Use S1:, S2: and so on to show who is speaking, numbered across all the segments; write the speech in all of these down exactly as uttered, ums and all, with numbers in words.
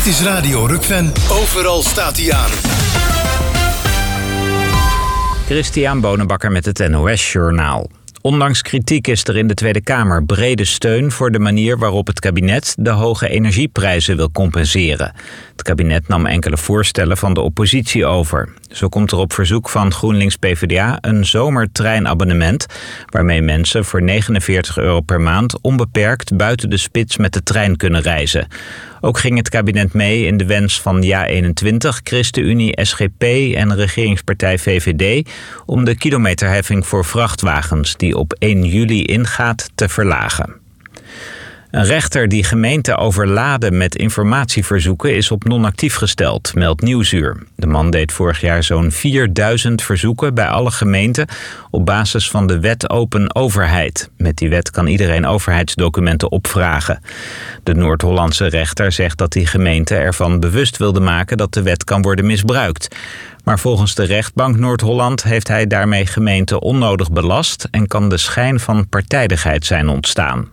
S1: Dit is Radio Rukven. Overal staat hij aan.
S2: Christian Bonenbakker met het N O S-journaal. Ondanks kritiek is er in de Tweede Kamer brede steun voor de manier waarop het kabinet de hoge energieprijzen wil compenseren. Het kabinet nam enkele voorstellen van de oppositie over. Zo komt er op verzoek van GroenLinks-PvdA een zomertreinabonnement, waarmee mensen voor negenenveertig euro per maand onbeperkt buiten de spits met de trein kunnen reizen. Ook ging het kabinet mee in de wens van JA eenentwintig, ChristenUnie, S G P en regeringspartij V V D om de kilometerheffing voor vrachtwagens die op één juli ingaat te verlagen. Een rechter die gemeenten overladen met informatieverzoeken is op non-actief gesteld, meldt Nieuwsuur. De man deed vorig jaar zo'n vierduizend verzoeken bij alle gemeenten op basis van de wet Open Overheid. Met die wet kan iedereen overheidsdocumenten opvragen. De Noord-Hollandse rechter zegt dat die gemeente ervan bewust wilde maken dat de wet kan worden misbruikt. Maar volgens de rechtbank Noord-Holland heeft hij daarmee gemeenten onnodig belast en kan de schijn van partijdigheid zijn ontstaan.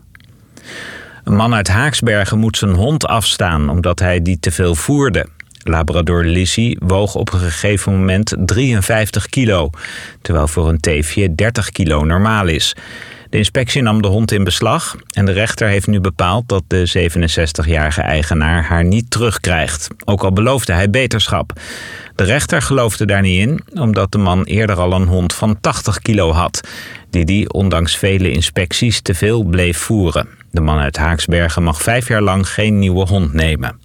S2: Een man uit Haaksbergen moet zijn hond afstaan omdat hij die te veel voerde. Labrador Lizzie woog op een gegeven moment drieënvijftig kilo, terwijl voor een teefje dertig kilo normaal is. De inspectie nam de hond in beslag en de rechter heeft nu bepaald dat de zevenenzestigjarige eigenaar haar niet terugkrijgt. Ook al beloofde hij beterschap. De rechter geloofde daar niet in, omdat de man eerder al een hond van tachtig kilo had, die die ondanks vele inspecties te veel bleef voeren. De man uit Haaksbergen mag vijf jaar lang geen nieuwe hond nemen.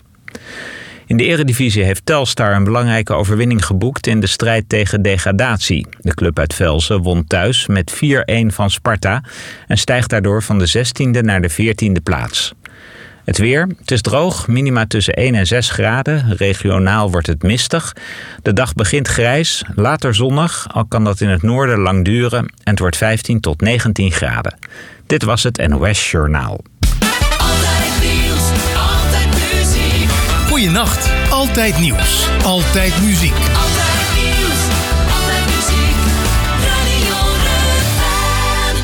S2: In de Eredivisie heeft Telstar een belangrijke overwinning geboekt in de strijd tegen degradatie. De club uit Velzen won thuis met vier-een van Sparta en stijgt daardoor van de zestiende naar de veertiende plaats. Het weer, het is droog, minima tussen één en zes graden. Regionaal wordt het mistig. De dag begint grijs, later zonnig, al kan dat in het noorden lang duren. En het wordt vijftien tot negentien graden. Dit was het N O S-journaal.
S1: Altijd nieuws, altijd muziek. Goeienacht, altijd nieuws, altijd muziek. Altijd nieuws, altijd muziek. Radio Rukven.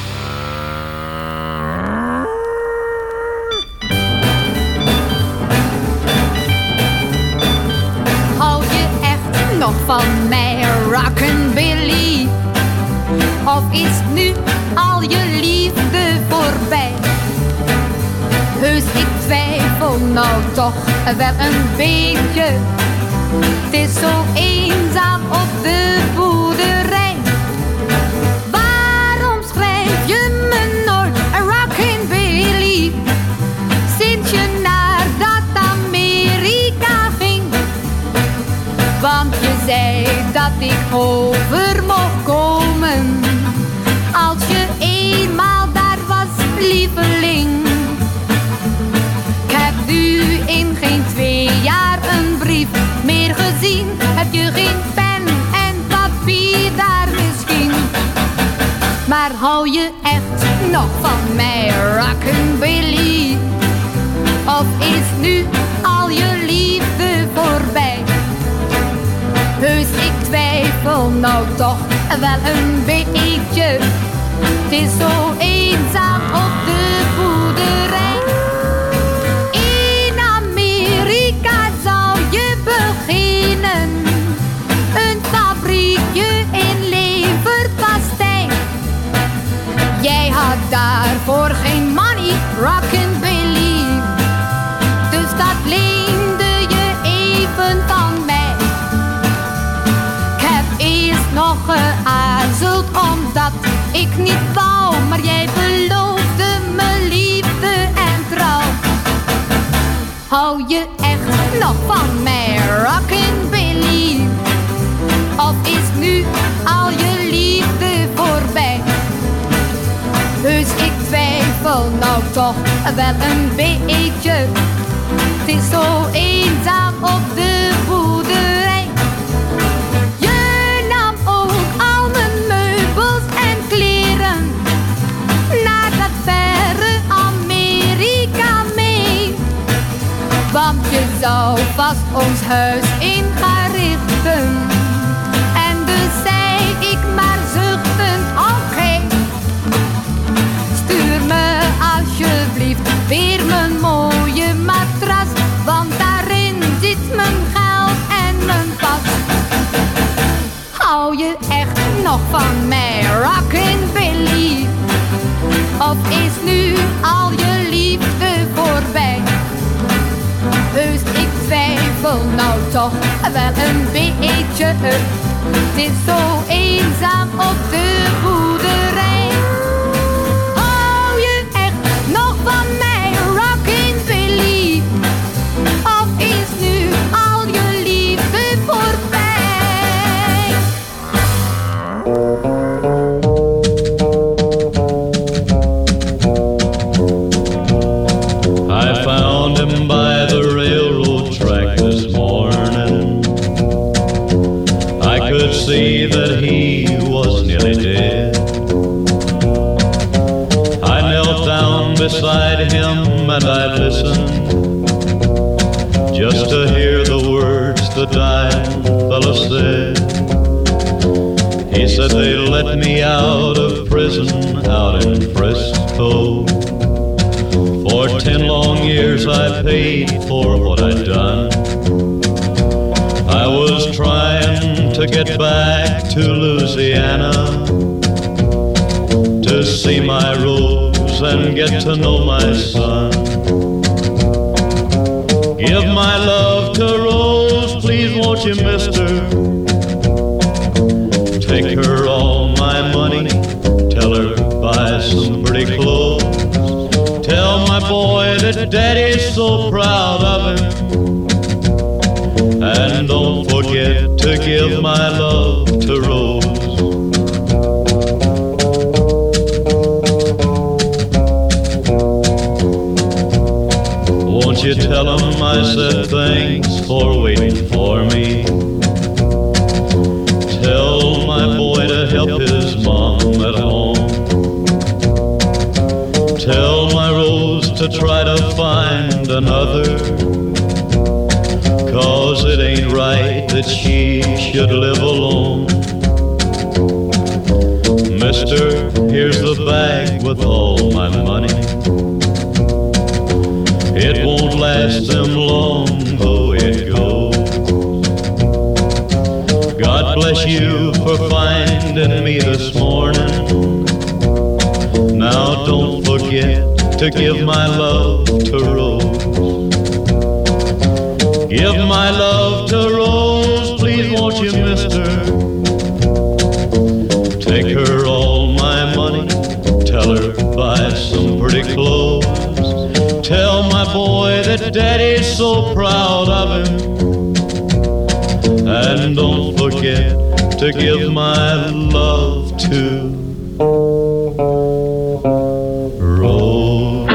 S3: Hou je echt nog van mij, Rockabilly? Of is nu al je liefde voorbij? Heus, ik twijfel nou toch wel een beetje. Het is zo eenzaam op de boerderij. Waarom schrijf je me nooit een Rockabilly? Sinds je naar dat Amerika ging. Want je zei dat ik over mocht komen als je eenmaal daar was, lieveling. Ik heb nu in geen twee jaar een brief meer gezien. Heb je geen pen en papier daar misschien? Maar hou je echt nog van mij, Rockabilly? Of is nu al je liefde voorbij? Heus, ik twijfel nou toch wel een beetje. Het is zo eenzaam op de boerderij. In Amerika zou je beginnen, een fabriekje in leverpastei. Jij had daarvoor geen money, Rockabilly, dus dat leende je even van mij. Ik heb eerst nog geaarzeld omdat ik niet wou, maar jij beloofde me liefde en trouw. Hou je echt nog van mij, Rockabilly? Of is nu al je liefde voorbij? Heus, ik twijfel nou toch wel een beetje. Het is zo eenzaam op de boerderij. Je nam ook al mijn meubels en kleren naar dat verre Amerika mee. Want je zou vast ons huis in gaan richten. En dus zei ik maar zuchtend, oké. Stuur me alsjeblieft weer mijn mooie matras, want daar nog van mij, rockabilly? Of is nu al je liefde voorbij? Heus, ik twijfel nou toch wel een beetje. Het is zo eenzaam op de boerderij. Hou je echt nog van mij, rockabilly? Of is nu al je liefde voorbij?
S4: I found him by the railroad track this morning. I could see that he was nearly dead. I knelt down beside him and I listened, just to hear the words the dying fellow said. He said they let me out of prison out in Frisco. For ten long years I paid for what I'd done. I was trying to get back to Louisiana, to see my Rose and get to know my son. Give my love to Rose, please won't you, mister? Take her all my money, tell her buy some pretty clothes. Tell my boy that Daddy's so proud of him. And don't forget to give my love to Rose. Won't you tell him I said thanks for waiting for me? Tell my boy to help his mom at home. Tell my Rose to try to find another, 'cause it ain't right that she should live alone. Mister, here's the bag with all my money. It won't last them long, though it goes. God bless you for finding me this morning. Now don't forget to give my love to Rose. Give my love to Rose, please won't you, mister? Take her all my money, tell her buy some pretty clothes. Tell my boy that Daddy's so proud of him. And don't forget to give my love to Rose.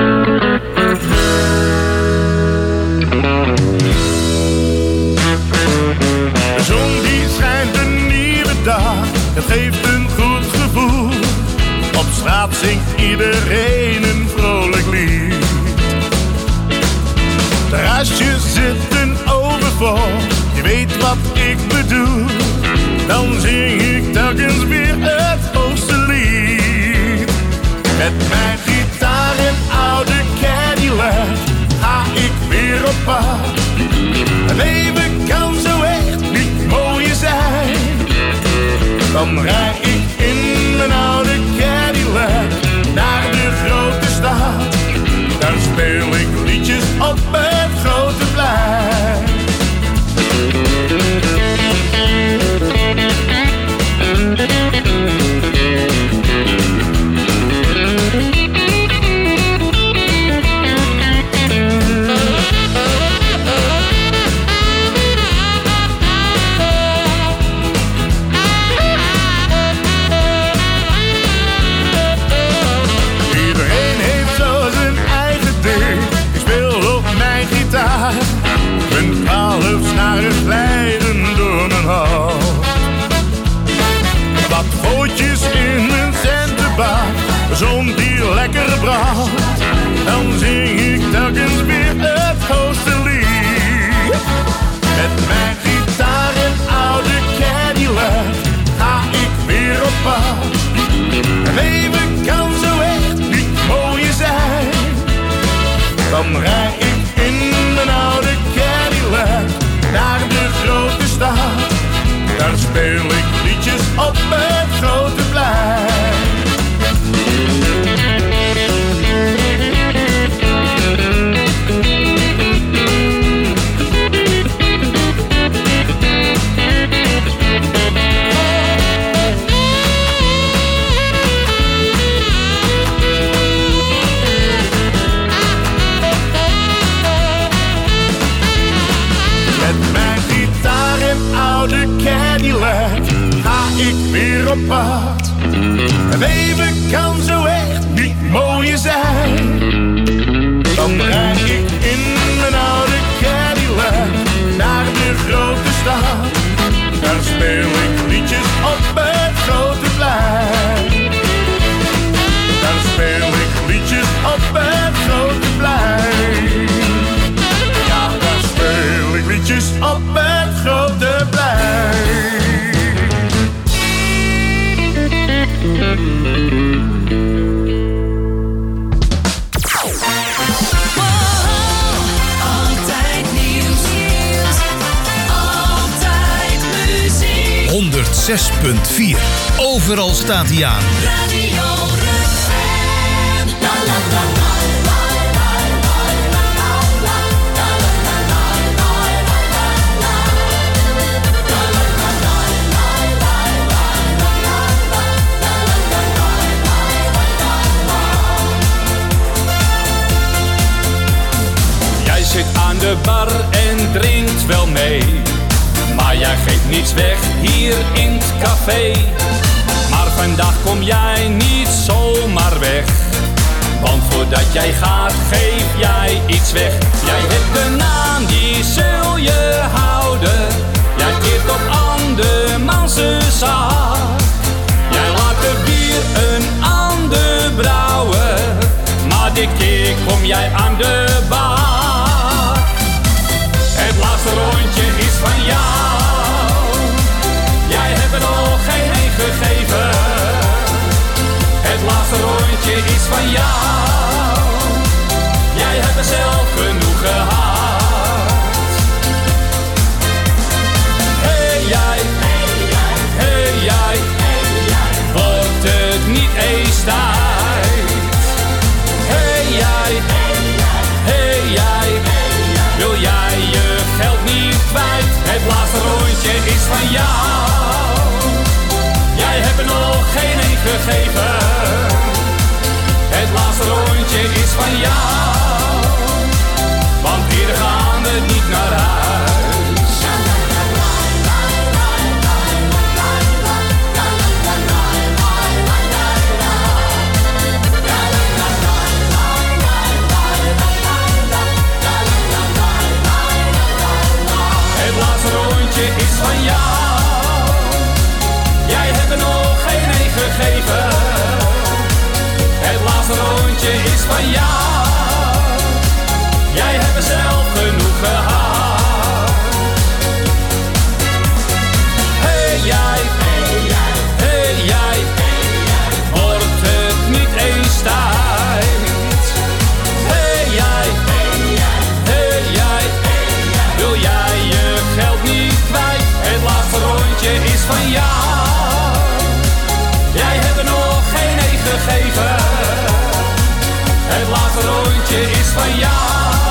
S5: De zon die schijnt een nieuwe dag, het geeft een goed gevoel. Op straat zingt iedereen een vrolijk lied. Terrasjes zitten overvol, je weet wat ik bedoel. Dan zing ik telkens weer het hoogste lied. Met mijn gitaar en oude Cadillac ga ik weer op pad. Het leven kan zo echt niet mooier zijn. Dan rijd ik in mijn oude Cadillac naar de grote stad. Daar speel ik liedjes op het grote plein. Een kalfsnaren glijden door mijn hoofd. Wat gootjes in mijn centenbak, de zon die lekker brandt. Dan zing ik telkens weer het hoogste lied. Met mijn gitaar en oude Cadillac ga ik weer op pad. Het leven kan zo echt niet mooier zijn. Dan rijd ik in mijn oude Cadillac naar de grote stad. Daar speel ik liedjes op het grote weer op pad. Het leven kan zo echt niet mooier zijn. Dan rijd ik in mijn oude Cadillac naar de grote stad. Daar speel ik liedjes op het grote plein. Daar speel ik liedjes op het grote plein. Ja, daar speel ik liedjes op het grote plein.
S1: honderdzes punt vier. Overal staat hij aan.
S6: Radio Refrain. La la la la.
S7: Jij zit aan de bar en drinkt wel mee. Maar jij geeft niets weg hier in het café. Maar vandaag kom jij niet zomaar weg. Want voordat jij gaat, geef jij iets weg. Jij hebt een naam, die zul je houden. Jij keert op andermans zaak. Jij laat de bier een ander brouwen. Maar dit keer kom jij aan de bar. Het laatste rondje is van jou. Jij hebt er nog geen een gegeven. Het laatste rondje is van jou. Jij hebt er zelf genoeg gehad. Hey jij, hey jij, hey jij, hey jij. Wordt het niet eens tijd? Hey jij, hey jij, hey jij, hey jij. Wil jij je geld niet kwijt? Het laatste rondje is van jou. Jij hebt er nog geen een gegeven. Het laatste rondje is van jou. Want hier gaan we niet naar huis. Het laatste rondje is van jou. Jij hebt er nog geen een gegeven. Het laatste rondje is van jou. Jij hebt er zelf genoeg gehad. Hey jij, hey jij, hey jij, hey jij. Wordt het niet eens tijd? Hey jij, hey jij, hey jij, hey jij. Wil jij je geld niet kwijt? Het laatste rondje is van jou. Jij hebt er nog geen een gegeven. Het laatste rondje is van jou.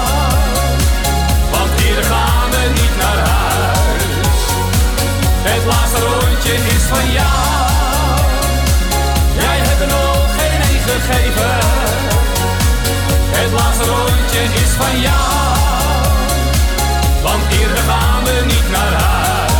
S7: Want hier gaan we niet naar huis. Het laatste rondje is van jou. Jij hebt er nog geen een gegeven. Het laatste rondje is van jou. Want hier gaan we niet naar huis.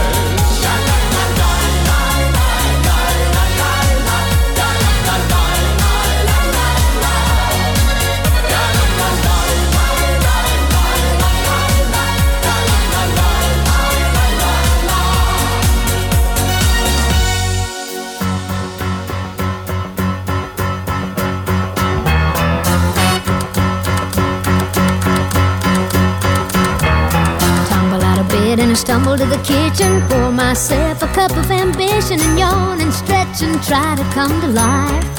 S3: And I stumble to the kitchen, pour myself a cup of ambition and yawn and stretch and try to come to life.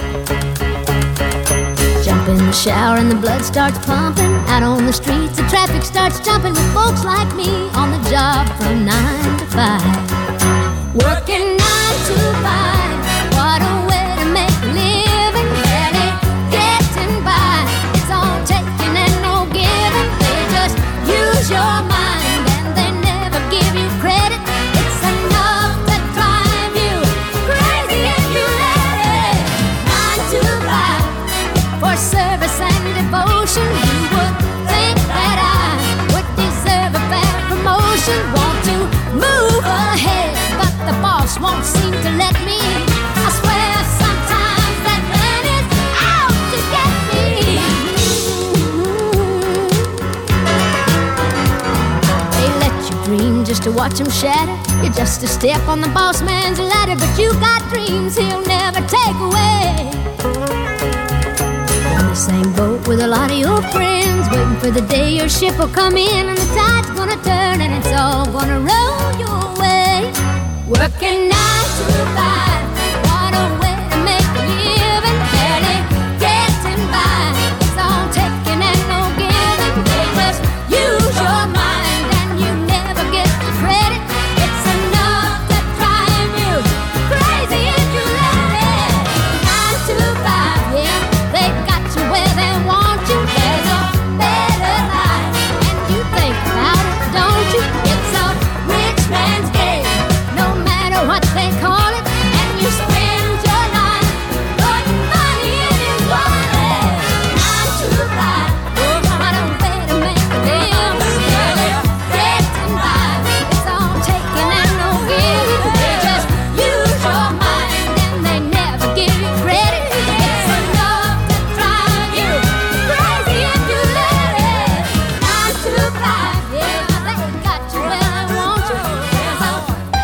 S3: Jump in the shower and the blood starts pumping. Out on the streets the traffic starts jumping with folks like me on the job from nine to five. Working nine to five, what a way to make a living. Barely getting by, it's all taking and no giving. They just use your mind. Give you credit, it's enough to drive you crazy if you let it. Nine to five for service and devotion. You would think that I would deserve a fair promotion. Want to move ahead, but the boss won't seem to let me just to watch him shatter. You're just a step on the boss man's ladder, but you got dreams he'll never take away. You're in the same boat with a lot of your friends, waiting for the day your ship will come in and the tide's gonna turn and it's all gonna roll your way. Working nine to five, what a way to make a living, barely getting by. It's all taking and no giving. They just use your mind and you never get the credit. It's enough to drive you crazy if you let it. Nine to five, yeah, they got you where they want you. There's a better life, and you think about it, don't you? It's a rich man's game, no matter what they call it. And you spend your life putting money in his wallet. Nine to five, what a way to make a living. Barely getting by. It's all taking and no giving. They just use your mind and they never give you credit. It's enough to drive you crazy if you let it. Nine to five, yeah, they got you where they want you. There's a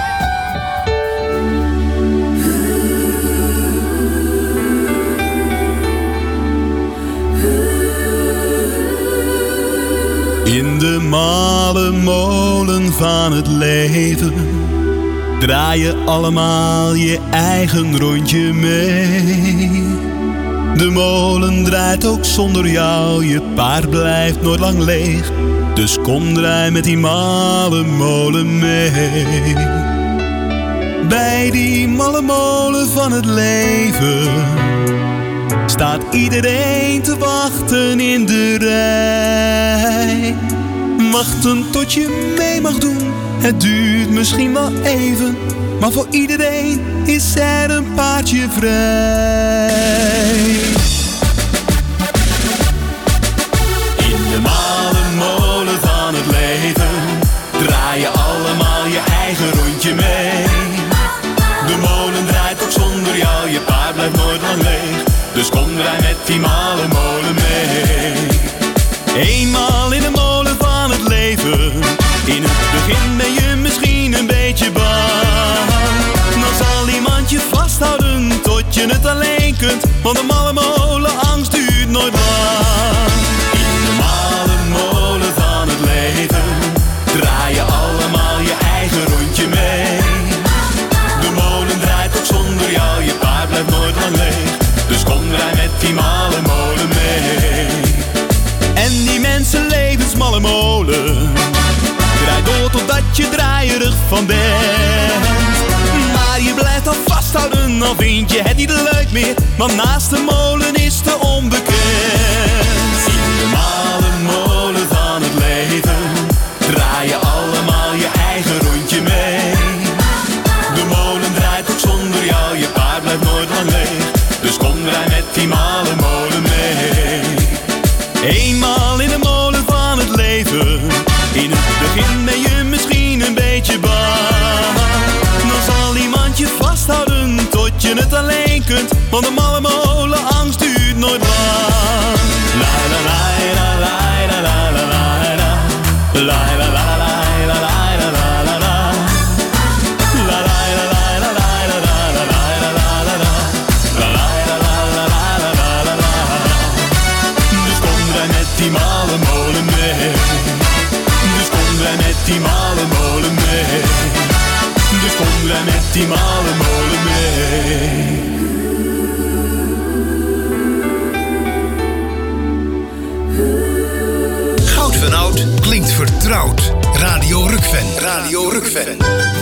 S5: In de malle molen van het leven draai je allemaal je eigen rondje mee. De molen draait ook zonder jou, je paard blijft nooit lang leeg. Dus kom draai met die malle molen mee. Bij die malle molen van het leven staat iedereen te wachten in de rij. Wachten tot je mee mag doen, het duurt misschien wel even, maar voor iedereen is er een paardje vrij. In de malle molen van het leven draai je allemaal je eigen rondje mee. De molen draait ook zonder jou, je paard blijft nooit lang leeg. Dus kom draai met die malle molen mee. Eenmaal in de molen van het leven, in het begin ben je misschien een beetje bang. Dan zal iemand je vasthouden tot je het alleen kunt, want de malle molen angst duurt nooit lang. In de malle molen van het leven draai je allemaal je eigen rondje mee. De molen draait ook zonder jou, je paard blijft nooit lang leeg. Dus kom draai met die malle molen mee. En die mensen levensmalle molen draait door totdat je draaierig van bent. Maar je blijft al vasthouden, al vind je het niet leuk meer, want naast de molen is de onbekend. In de malle molen van het leven draai je allemaal je eigen rondje mee. De molen draait ook zonder jou, je paard blijft nooit lang leeg. Dus kom draai met die malle molen mee. Eenmaal in de molen van het leven, in het begin ben je misschien een beetje bang. Dan zal iemand je vasthouden tot je het alleen kunt, want de malle molen angst duurt nooit lang. La la la la la la la la la la la la la la la. Die malle molen mee. Dus kom draai met die malle molen mee. Dus kom draai met die malle molen mee.
S1: Goud van Oud klinkt vertrouwd. Radio Rukven. Radio Rukven.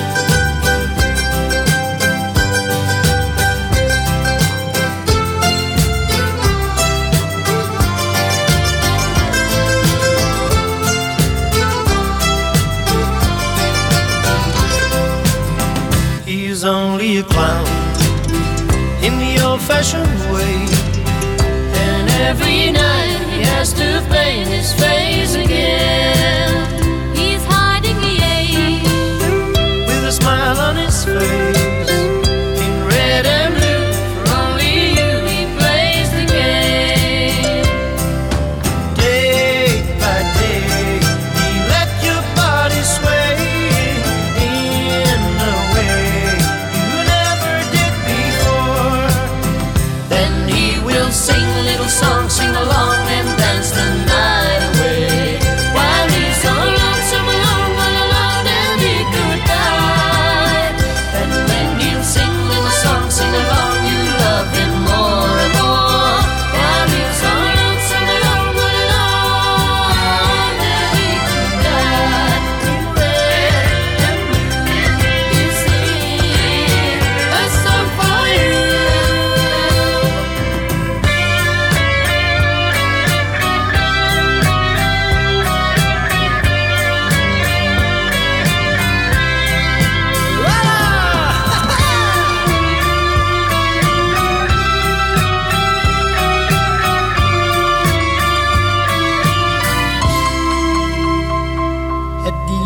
S8: He's only a clown in the old-fashioned way, and every night he has to paint his face again.
S3: He's hiding the age
S8: With a smile on his face, in red and blue, for only you he plays the game. Day by day he let your body sway,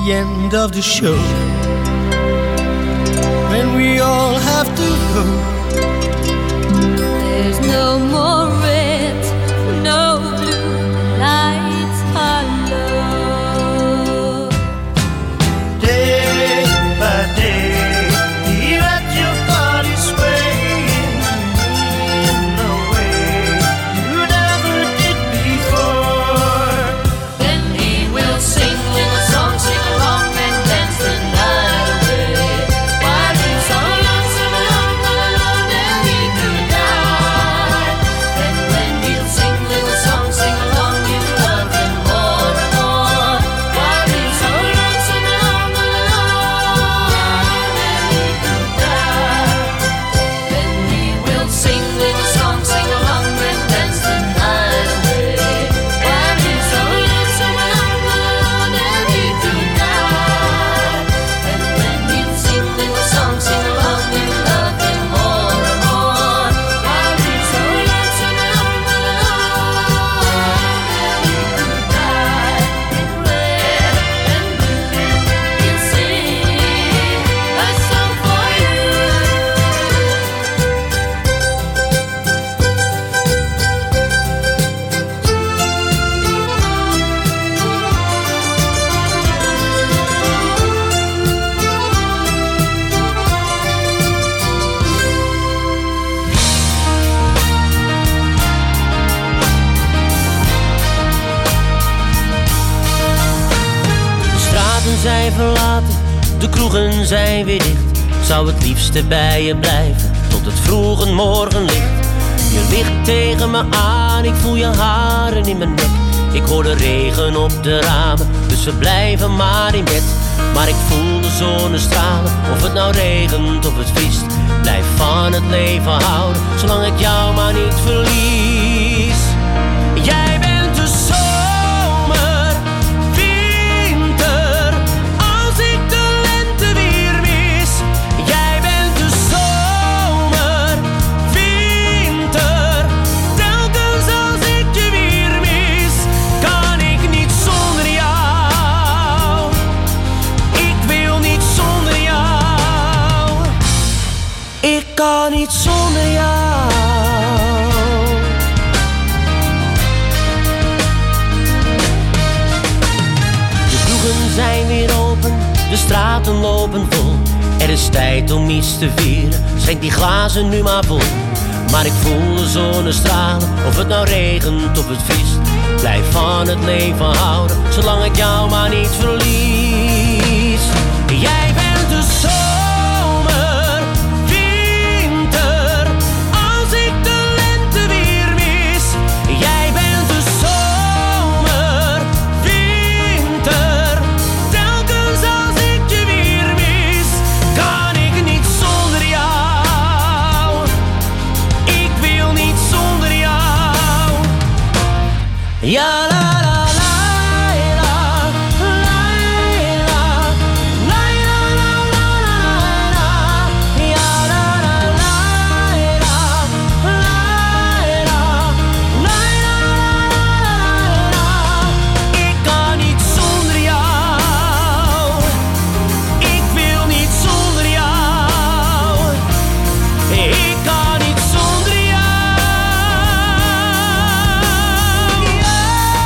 S8: the end of the show, when we all have to go.
S3: There's no more red, no blue, lights are low.
S8: Day by day, you let your body sway in a way you never did before.
S3: Then he will sing little songs, sing along and dance the night away. While he's so lonesome and all alone and he could die. Then when he'll sing little songs, sing along, you love him more and more. While he's so lonesome and all alone and he could die. Then he will sing little songs, sing along and dance the night away. While he's so lonesome and all alone and he could die. And when he'll sing little songs, sing along, you love him more and more. While he's so lonesome and all alone and he could die. In red and blue, he'll sing a song for you.
S9: De straten zijn verlaten, de kroegen zijn weer dicht. Ik zou het liefste bij je blijven, tot het vroege morgenlicht. Je ligt tegen me aan, ik voel je haren in mijn nek. Ik hoor de regen op de ramen, dus we blijven maar in bed. Maar ik voel de zonnestralen, of het nou regent of het vriest. Blijf van het leven houden, zolang ik jou maar niet verlies. Jij bent de zomer, winter, als ik de lente weer mis. Jij bent de zomer, winter, telkens als ik je weer mis. Kan ik niet zonder jou, ik wil niet zonder jou. Ik kan niet zonder jou. De kroegen zijn weer open, de straten lopen vol. Er is tijd om iets te vieren, schenk die glazen nu maar vol. Maar ik voel de zonnestralen, of het nou regent of het vriest. Blijf van het leven houden, zolang ik jou maar niet verlies. Jij bent de zomer, winter, als ik de lente weer mis. Jij bent de zomer, winter, telkens als ik je weer mis. Kan ik niet zonder jou, ik wil niet zonder jou. Ja, la la la la, la la, la la la la, ja la la la la, la la. Ik kan niet zonder jou, ik wil niet zonder jou. Ik kan niet zonder jou. Ja.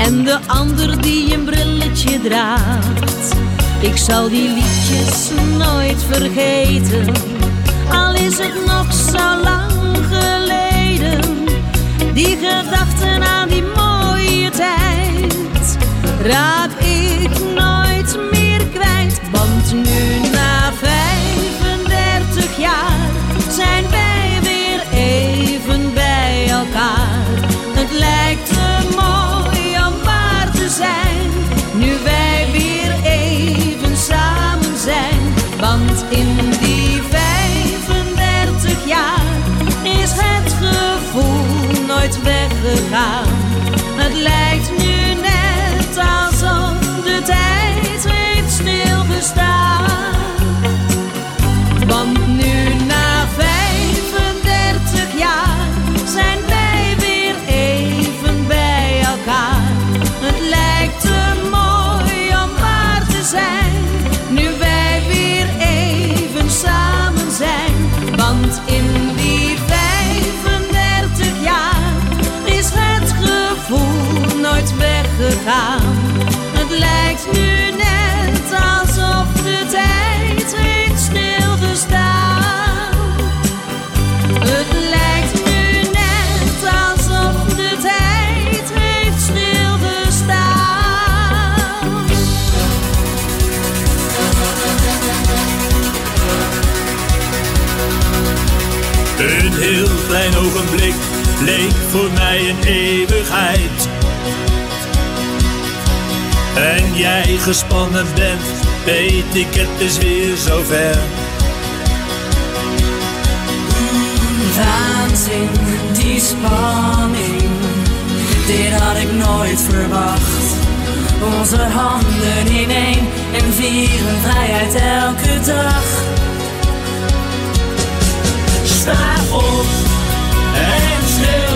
S10: en de ander die een brilletje draagt. Ik zal die liedjes nooit vergeten, al is het nog zo lang geleden. Die gedachten aan die mooie tijd raak ik nooit meer kwijt. Want nu na vijfendertig jaar zijn wij weer even bij elkaar. Het lijkt te mooi om waar te zijn, nu wij weer even samen zijn. Want in die vijfendertig jaar is het gevoel nooit weggegaan. Het lijkt nu net alsof de tijd heeft stilgestaan. Want nu na vijfendertig jaar zijn wij weer even bij elkaar. Het lijkt te mooi om waar te zijn, nu wij weer even samen zijn. Want in die vijfendertig jaar is het gevoel nooit weggegaan. Het lijkt nu net alsof de tijd heeft stilgestaan. Het lijkt nu net alsof de tijd heeft stilgestaan.
S5: Een heel klein ogenblik leek voor mij een eeuwigheid. En jij gespannen bent, weet ik, het is weer zover.
S11: Waanzin, die spanning, dit had ik nooit verwacht. Onze handen in één en vieren vrijheid elke dag. Sta op en stil,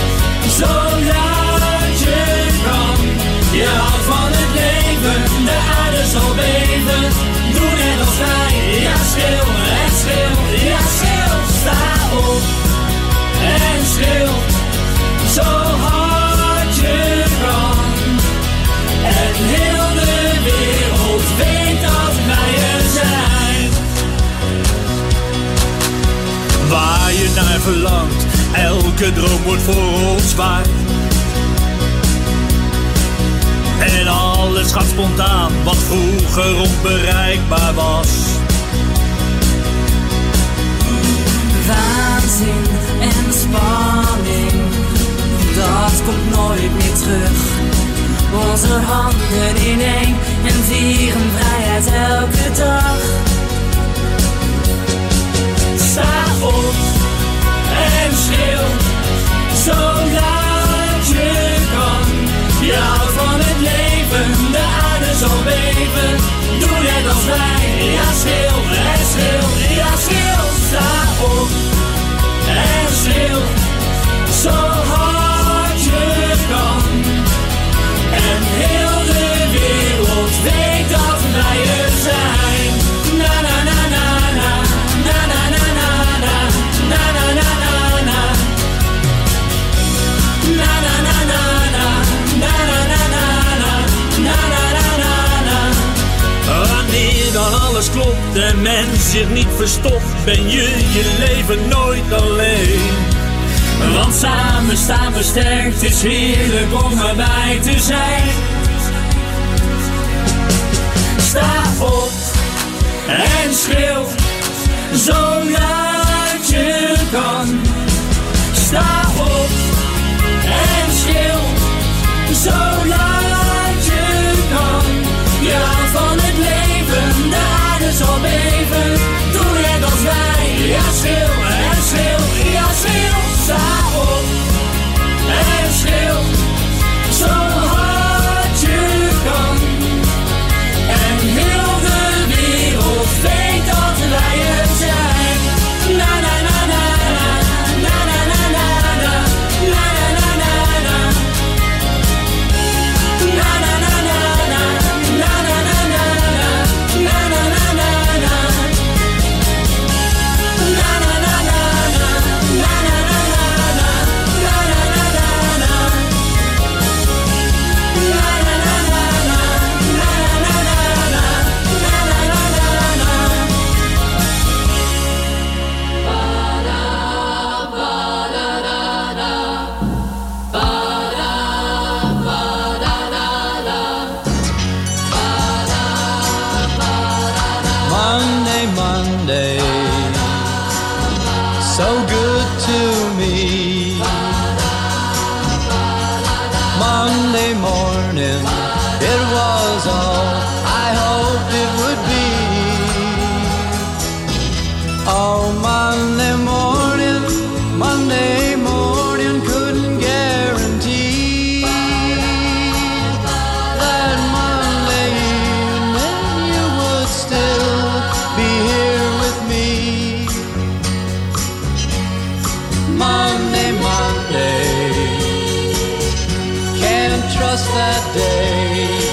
S11: zolang je kan. Je houdt van het leven, de aarde zal beven. Doe net als wij, ja schreeuw en schreeuw, ja schreeuw. Sta op en schreeuw, zo hard je kan. En heel de wereld weet dat wij er zijn.
S5: Waar je naar verlangt, elke droom wordt voor ons waar. En alles gaat spontaan, wat vroeger onbereikbaar was.
S11: Waanzin en spanning, dat komt nooit meer terug. Onze handen in één en vieren vrijheid elke dag. Sta op en schreeuw, zolang je kan. Je houdt van het leven, de aarde zal beven. Doe net als wij, ja schreeuw en schreeuw, ja schreeuw. Sta op en schreeuw, zo hard je kan. En heel de wereld weet dat wij er zijn. Na na na na na, na na na na na, na na na na na. Na na na na na, na na na na na, na na na na na.
S5: Wanneer dan alles klopt en men zich niet verstopt, ben je je leven nooit alleen.
S11: Want samen staan we sterk, het is heerlijk om erbij te zijn. Sta op en schreeuw, zolang je kan. Sta op en schreeuw, zolang je kan. Je houdt van het leven, de aarde zal beven. Doe net als wij, ja schreeuw en schreeuw, ja schreeuw. Sta op en schreeuw, zo hard je kan. En heel de wereld weet dat wij er zijn. Na na na na na, na na na na na, na na na na na. Na na na na na, na na na na na, na na na na na. Na na na na na, na na na na na.
S8: so good to me. Monday morning, it was all I hoped it would be. Oh, Monday morning, Monday morning, couldn't guarantee that Monday evening you would still be here with me. Monday, Monday, can't trust that day.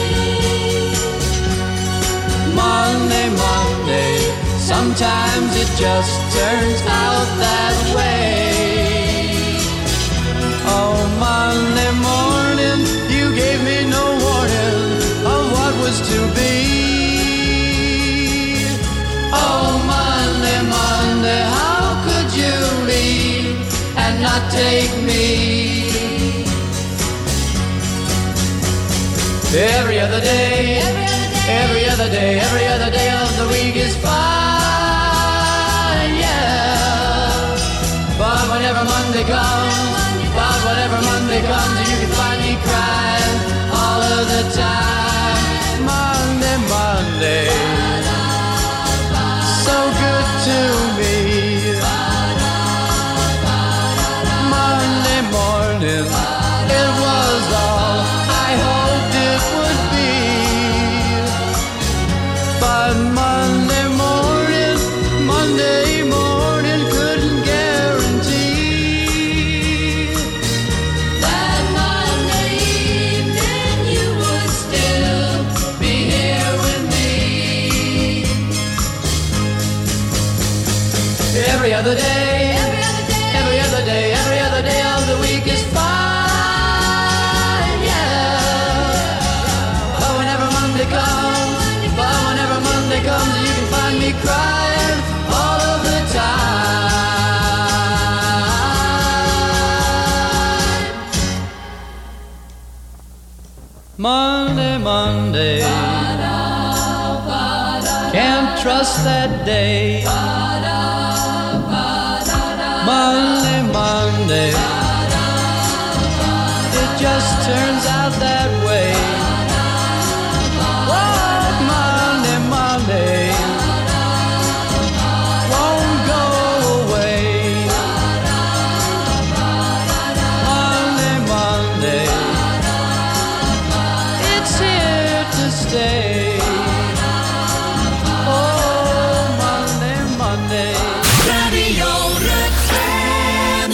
S8: Monday, Monday, sometimes it just turns out that way. Oh, Monday morning, you gave me no warning of what was to be. Oh, Monday, Monday, how could you leave and not take me? Every other day, every other day, every other day of the week is fine, yeah. But whenever Monday comes, but whenever Monday comes, you can find me crying all of the time. Monday, Monday, so good to me. Monday morning, it was all I hoped it would be. But Monday morning, Monday morning couldn't guarantee that Monday evening you would still be here with me. Every other day, every other day, every other day, every other day of the week is fine, yeah. But whenever Monday comes, but whenever Monday comes, you can find me crying all of the time. Monday, Monday, can't trust that day. Monday, Monday, it just turns out that way. Oh, Monday, Monday, won't go away. Monday, Monday, it's here to stay. Oh, Monday, Monday.
S11: Radio Rukven.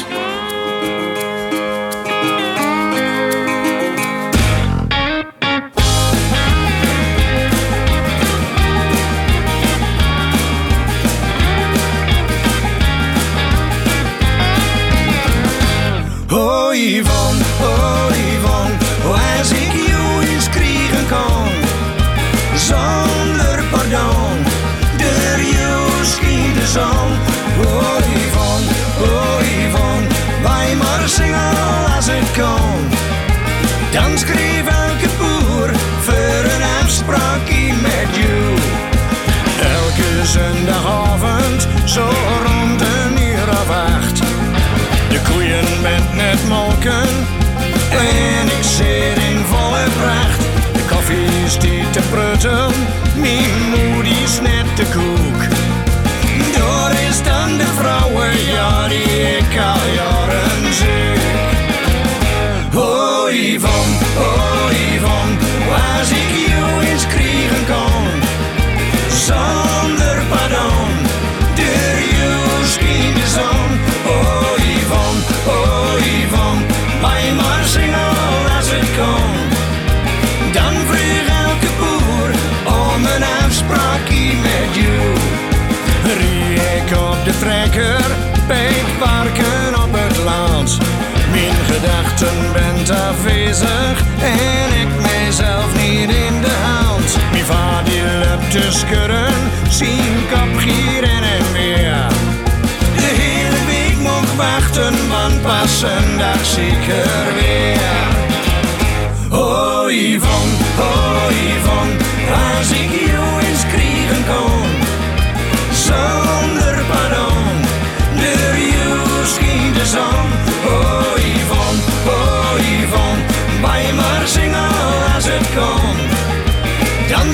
S12: Oh Yvonne, oh Yvonne, als ik jou eens kriegen kon, zonder pardon, door jou scheen de zon. Oh Yvonne, oh Yvonne, wij maar zingen als het kon. Dan schreef elke boer voor een afspraakje met jou. Elke zondagavond, zo rond een uur of acht. De koeien bent net molken en ik zit in volle pracht. De koffie is die te prutten, mijn moed is net de koek. Door is dan de vrouwen, ja die ik al jaren zoek. Oh Yvonne, oh Yvonne, als ik jou eens kriegen kon, zonder pardon, door jou scheen de zon. Oh Yvonne, oh Yvonne, wij maar zingen als het kon. Dan vroeg elke boer om een afspraakje met jou. Rie ik op de trekker, bij het parken op het land. Mijn gedachten bent afwezig en ik mijzelf niet in de hand. Mijn vader loopt te schudden, zien kop hier en en weer. De hele week mocht wachten, want pas een dag zeker weer. Oh Yvonne, oh Yvonne, als ik jou eens kriegen kon, zonder pardon, door je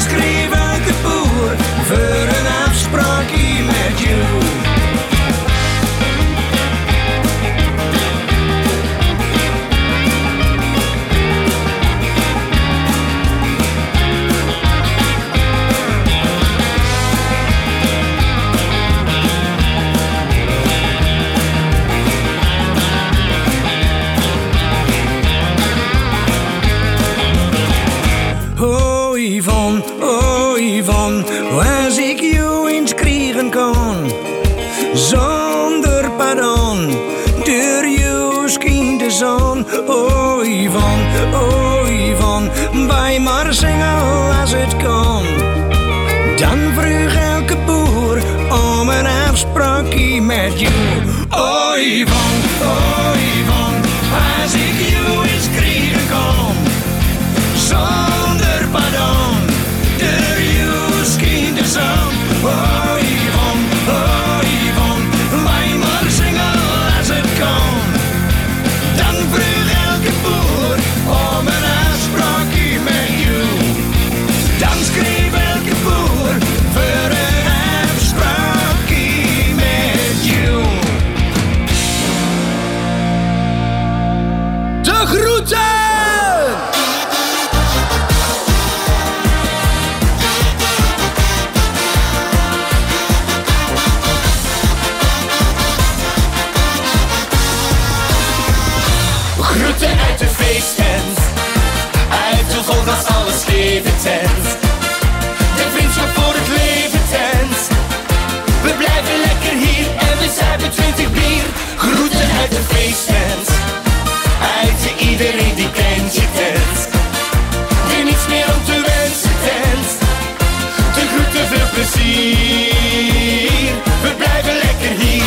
S12: schreef elke boer voor een afspraakje met jou. Oh Yvonne, oh Yvonne, als ik jou eens krijgen kan, zonder pardon, door jou schijnt de zon. Oh Yvonne, oh Yvonne, bij maar zingen als het kan. Dan vroeg elke boer om een afspraakje met jou. Oh Yvonne, oh Yvonne, als ik jou eens krijgen kan, zonder pardon, door jou schijnt de zon. Oh Yvonne, oh Yvonne, wij maar zingen als het kan. Dan vroeg elke boer om een afspraakje met jou. Dan schreef elke boer voor een afspraakje met jou. De groeten!
S13: Groeten uit de feesttent, uit de volgas alles geven tent. De vriendschap voor het leven tent. We blijven lekker hier en we zuipen twintig bier. Groeten uit de feesttent, uit de iedereen die kent je tent. Er niets meer om te wensen tent. De groeten veel plezier, we blijven lekker hier.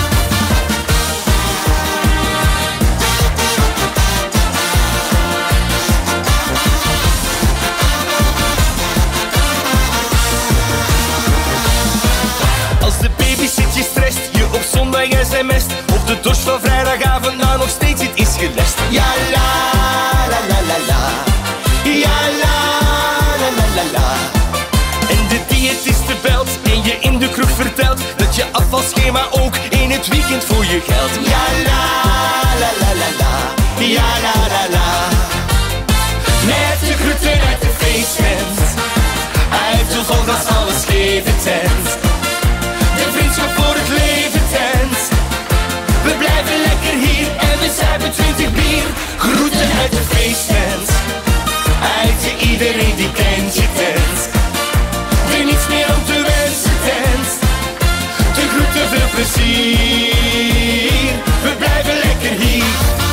S13: Mest. Of de dorst van vrijdagavond nou nog steeds het is gelest. Ja la la la la la. Ja la la la la la. En de diëtiste belt en je in de kroeg vertelt dat je afvalschema ook in het weekend voor je geldt. Ja la la la la la. Ja la la la. Met de groeten uit de feesttent, uit de volgas alles geven tent. De vriendschap voor het leven tent. We blijven lekker hier en we zuipen twintig bier. Groeten uit de feesttent, uit de iedereen die kent je tent. Er niets meer om te wensen tent. De groeten veel plezier, we blijven lekker hier.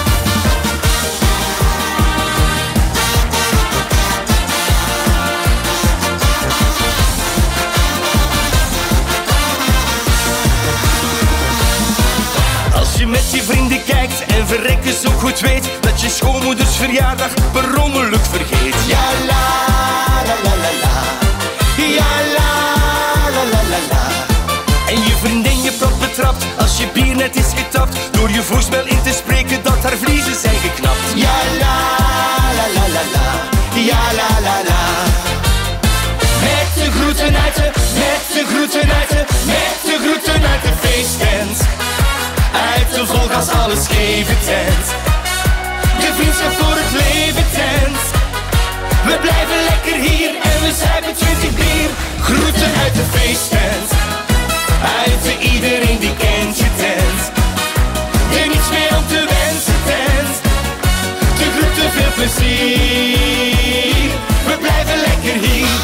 S13: Als je met je vrienden kijkt en verrekken zo goed weet dat je schoonmoeders verjaardag per ongeluk vergeet. Ja la la la la la. Ja la la la la la. En je vriendin je plat betrapt als je bier net is getapt, door je voorspel in te spreken dat haar vliezen zijn geknapt. Ja la la la la la. Ja la la la. Met de groeten uit de, met de groeten uit de, met de groeten uit de feesttent. Uit de volgas alles geven tent. De vriendschap voor het leven tent. We blijven lekker hier en we zuipen twintig bier. Groeten uit de feesttent, uit de iedereen die kent je tent. Er niets meer om te wensen tent. De groeten veel plezier, we blijven lekker hier.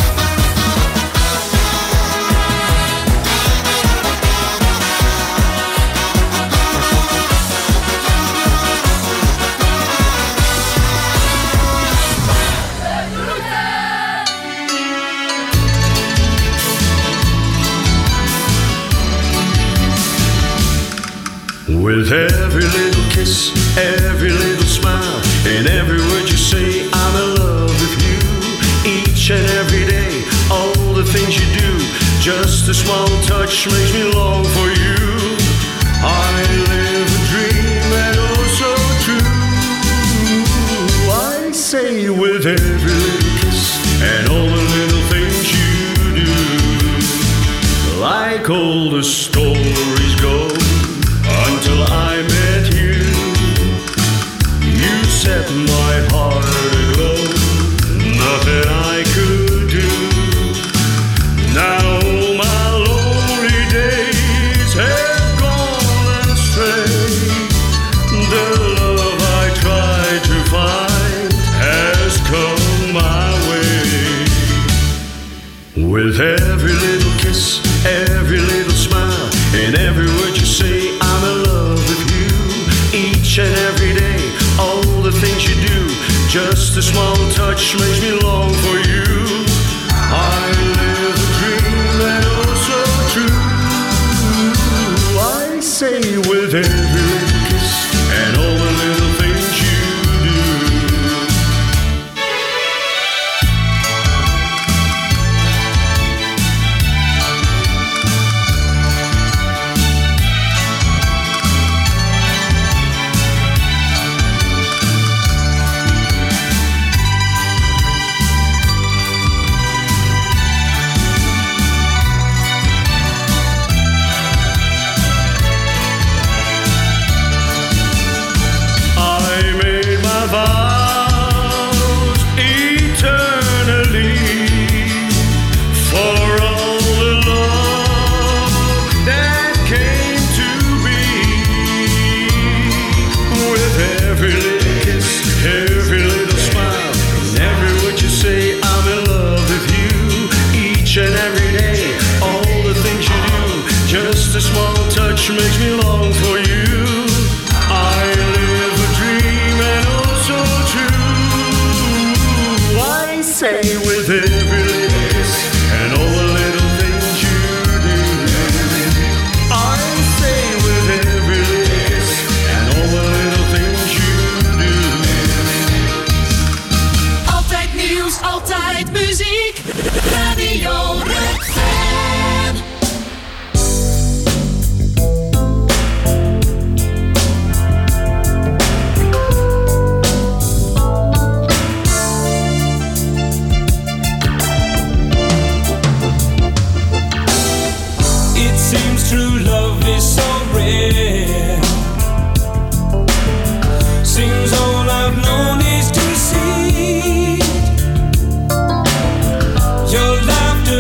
S14: With every little kiss, every little smile, and every word you say, I'm in love with you. Each and every day, all the things you do, just a small touch makes me long for you. I live a dream and oh so true. I say with every little kiss and all the little things like all the stories go, until I met you. You set my heart aglow, nothing I could do. Now my lonely days have gone astray. The love I tried to find has come my way. With every little kiss, every little smile, and every word you say, I'm in love with you. Each and every day, all the things you do, just a small touch makes me long for you. I live a dream and oh so true. I say with every little kiss and all the little things you do. Vows eternally for all the love that came to be. With every little kiss, every little smile, and every word you say, I'm in love with you. Each and every day, all the things you do, just a small touch makes me long for you. I live a dream and so true. I say with every little kiss and all the little things you do. I say with every little kiss and all the little things you do.
S11: Altijd nieuws, altijd muziek. Radio Rukven.
S15: True love is so rare. Seems all I've known is deceit. Your laughter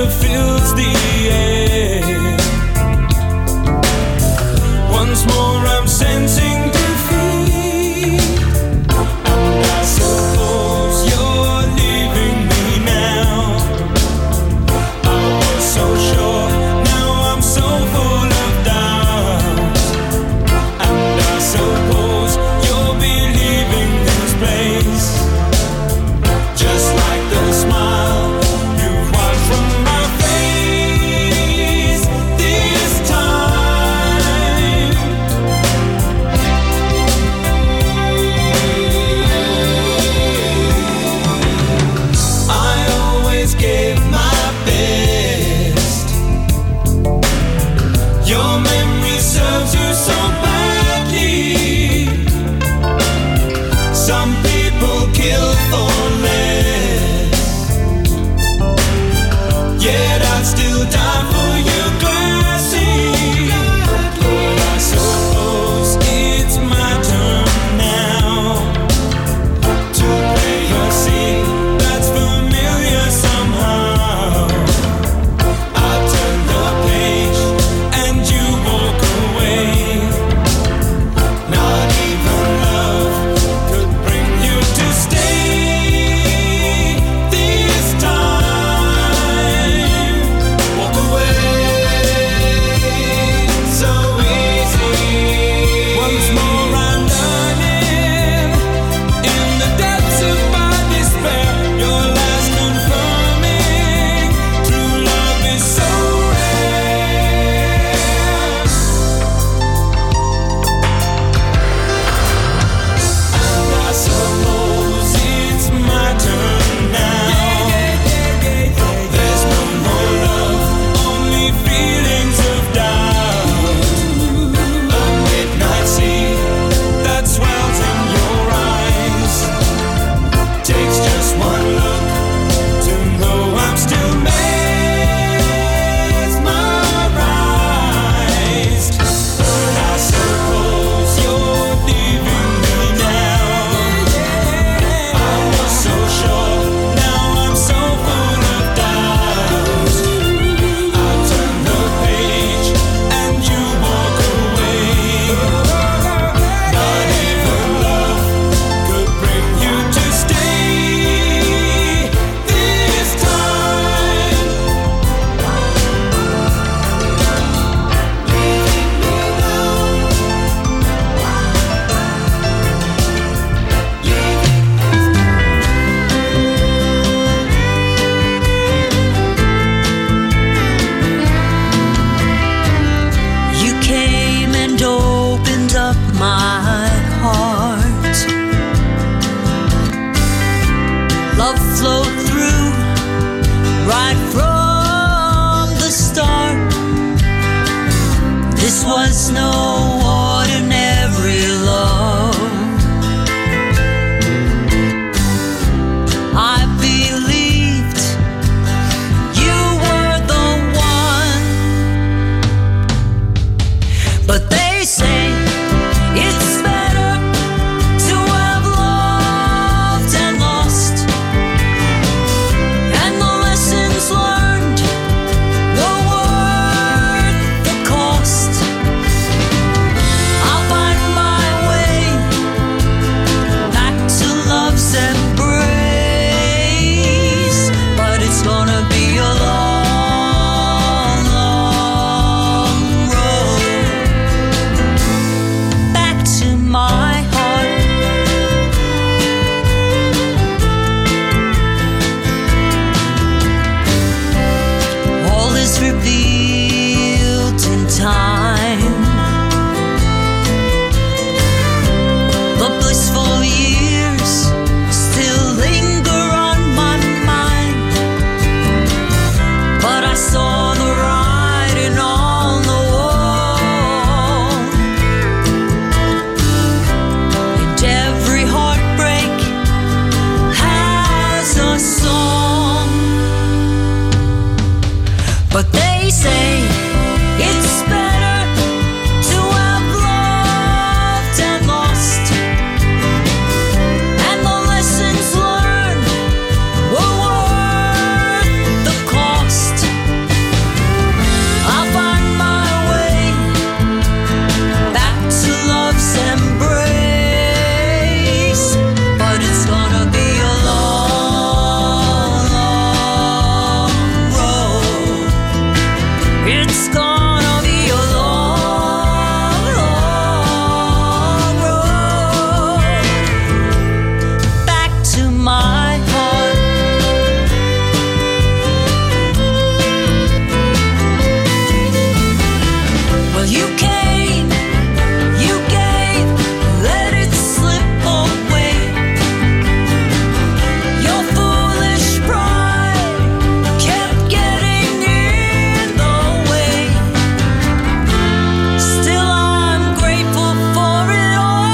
S10: time. The blissful years still linger on my mind, but I saw the writing on the wall, and every heartbreak has a song. But they say it's better to have loved and lost, and the lessons learned were worth the cost. I'll find my way back to love's embrace, but it's gonna be a long, long road. It's gonna be a long, long road back to my heart. Well, you came, you gave, let it slip away. Your foolish pride kept getting in the way. Still, I'm grateful for it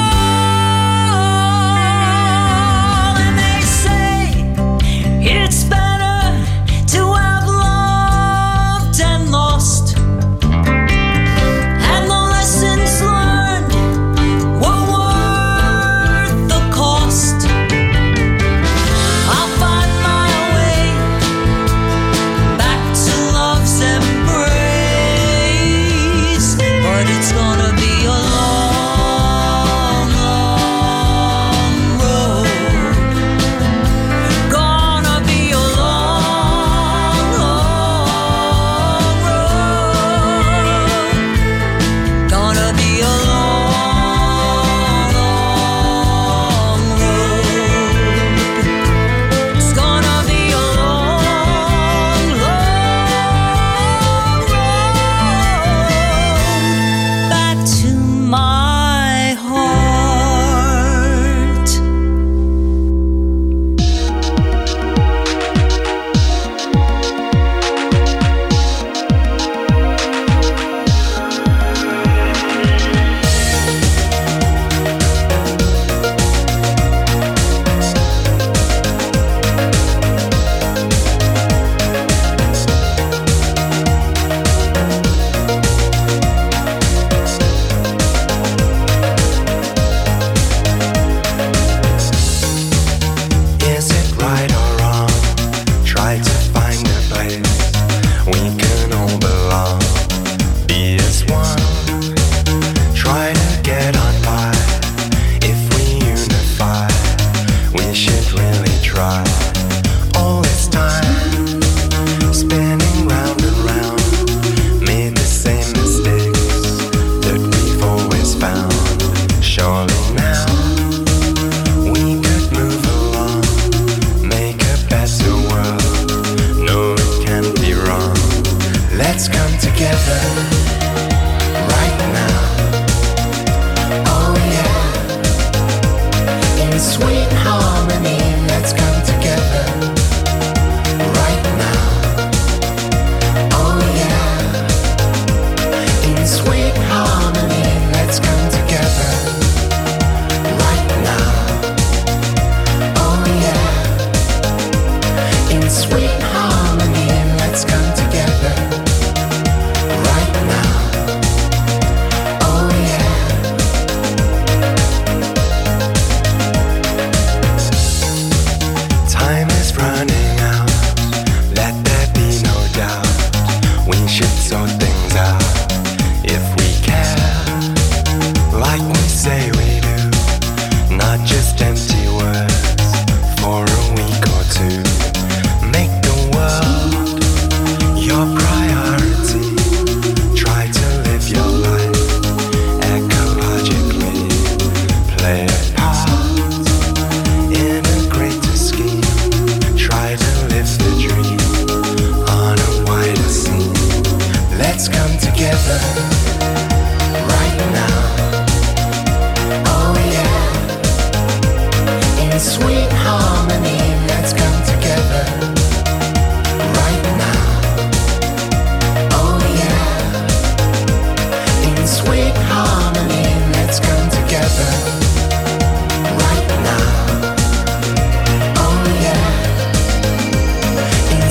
S10: all. And they say it's better to have loved and lost, and the lessons learned were worth the cost. I'll find my way back to love's embrace, but it's gonna be a long, long road. Gonna be a long, long road. Gonna be a long, long road. It's gonna be a long, long road back to my heart.
S12: Is it right or wrong? Try to find a place we can all belong. Be as one. Try to get on by. If we unify, we should really try. All this time, spinning round and round, made the same mistakes that we've always found. Surely now we could move along, make a better world. No, it can't be wrong. Let's come together.